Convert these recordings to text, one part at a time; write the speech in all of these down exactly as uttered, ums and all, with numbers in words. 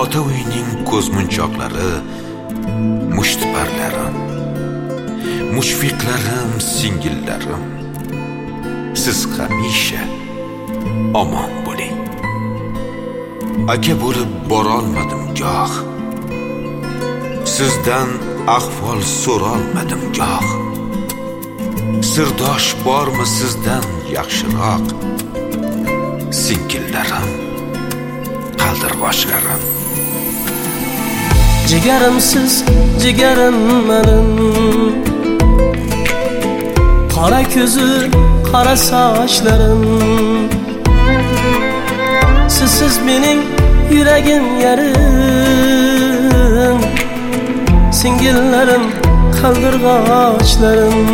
ota uyning ko'zmunchoqlari, mushtparlarim, mushfiqlarim, singillarim, siz hamisha omon bo'ling. Aka bo'lib borolmadim goh, sizdan ahvol so'rolmadim goh. Sirdosh bormi sizdan yaxshiroq, singillarim, qaldirg'ochlarim. Jigarimsiz jigarim menim, qora ko'zi, qora sochlarim. Sizsiz mening yuragim yarim, singillarim, qaldirg'ochlarim.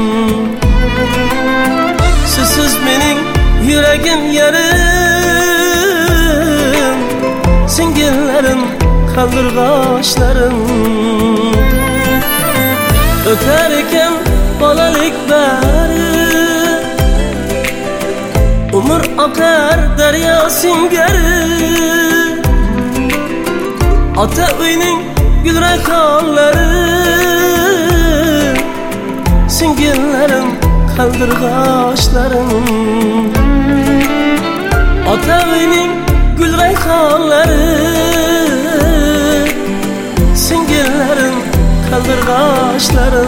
Sizsiz mening yuragim yarim, singillarim, qaldirg'ochlarim. O'tar ekan bolalik bari, umr oqar daryo singari. Ota uyning gulrayhonlari, singillarim, qaldirg'ochlarim. Ota uyning gulrayhonlari, singillarim, qaldirg'ochlarim.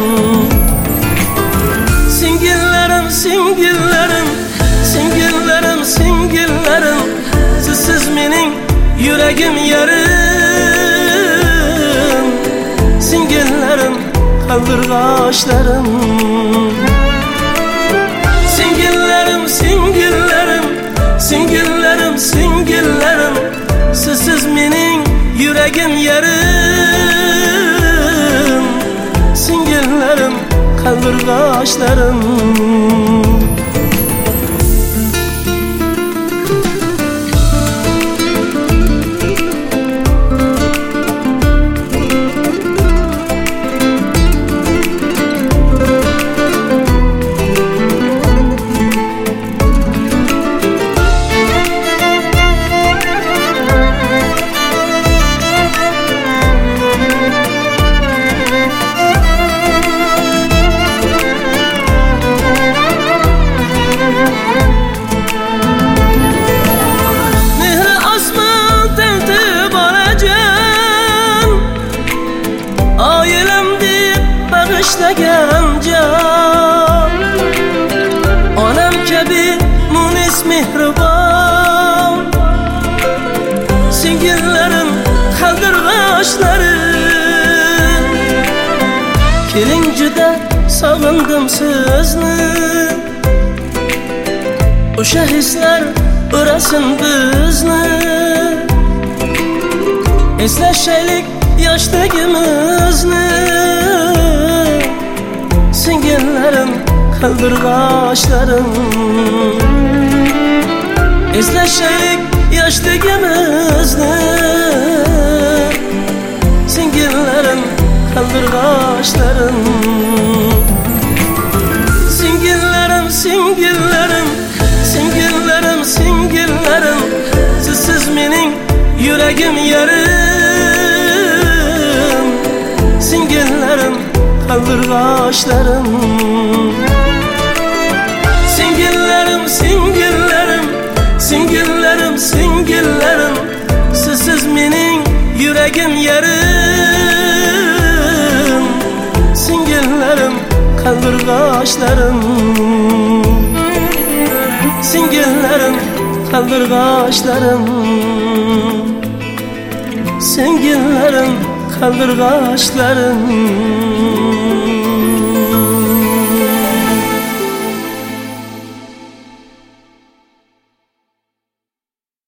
Singillarim, singillarim, singillarim, singillarim. Sizsiz mening yuragim yarim, singillarim, qaldirg'ochlarim. Singillarim, singillarim, singillarim, singillarim. Sizsiz mening yuragim yarim, singillarim, qaldirg'ochlarim. Onam kabi munis mehribon, singillarim, qaldirg'ochlarim. Keling juda sog'indim sizni, o'sha hislar o'rasin bizni. Eslashaylik yoshligimizni, singillarim, qaldirg'ochlarim. Eslashaylik yoshligimizni, singillarim, qaldirg'ochlarim. Singillarim, singillarim, singillarim, singillarim. Sizsiz mening yuragim yarim, singillarim, qaldirg'ochlarim. Singillarim, singillarim, singillarim, singillarim. Sizsiz mening yuragim yarim, singillarim, qaldirg'ochlarim. Singillarim, qaldirg'ochlarim. Singillarim, qaldirg'ochlarim.